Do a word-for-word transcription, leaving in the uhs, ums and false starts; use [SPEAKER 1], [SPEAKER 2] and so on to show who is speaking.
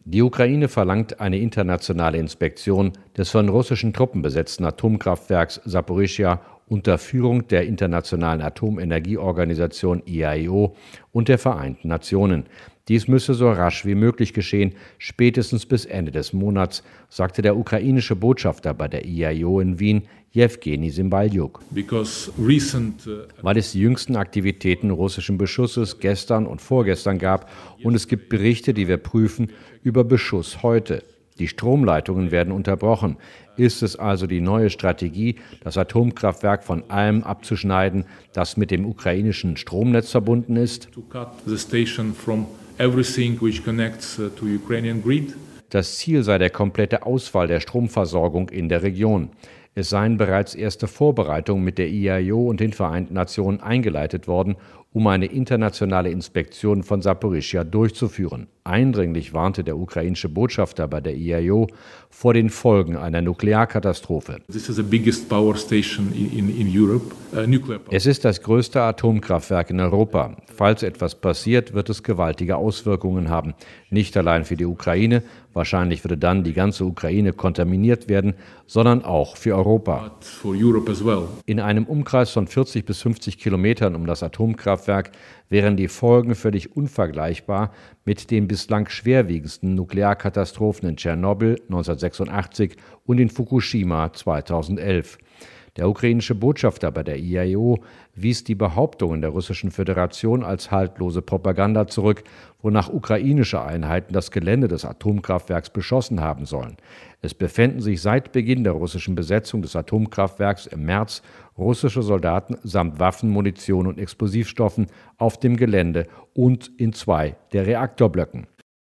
[SPEAKER 1] Die Ukraine verlangt eine internationale Inspektion des von russischen Truppen besetzten Atomkraftwerks Saporischschja unter Führung der Internationalen Atomenergieorganisation I A E O und der Vereinten Nationen. Dies müsse so rasch wie möglich geschehen, spätestens bis Ende des Monats, sagte der ukrainische Botschafter bei der I A E O in Wien, Jewgeni Symbaljuk. Recent, uh, Weil es die jüngsten Aktivitäten russischen Beschusses gestern und vorgestern gab und es gibt Berichte, die wir prüfen, über Beschuss heute. Die Stromleitungen werden unterbrochen. Ist es also die neue Strategie, das Atomkraftwerk von allem abzuschneiden, das mit dem ukrainischen Stromnetz verbunden ist? Das Ziel sei der komplette Ausfall der Stromversorgung in der Region. Es seien bereits erste Vorbereitungen mit der I A E O und den Vereinten Nationen eingeleitet worden, um eine internationale Inspektion von Saporischschja durchzuführen. Eindringlich warnte der ukrainische Botschafter bei der I A E O vor den Folgen einer Nuklearkatastrophe. Es ist das größte Atomkraftwerk in Europa. Falls etwas passiert, wird es gewaltige Auswirkungen haben. Nicht allein für die Ukraine, wahrscheinlich würde dann die ganze Ukraine kontaminiert werden, sondern auch für Europa. In einem Umkreis von vierzig bis fünfzig Kilometern um das Atomkraftwerk wären die Folgen völlig unvergleichbar mit den bislang schwerwiegendsten Nuklearkatastrophen in Tschernobyl neunzehnhundertsechsundachtzig und in Fukushima zweitausendelf. Der ukrainische Botschafter bei der I A E O wies die Behauptungen der Russischen Föderation als haltlose Propaganda zurück, wonach ukrainische Einheiten das Gelände des Atomkraftwerks beschossen haben sollen. Es befänden sich seit Beginn der russischen Besetzung des Atomkraftwerks im März russische Soldaten samt Waffen, Munition und Explosivstoffen auf dem Gelände und in zwei der Reaktorblöcken.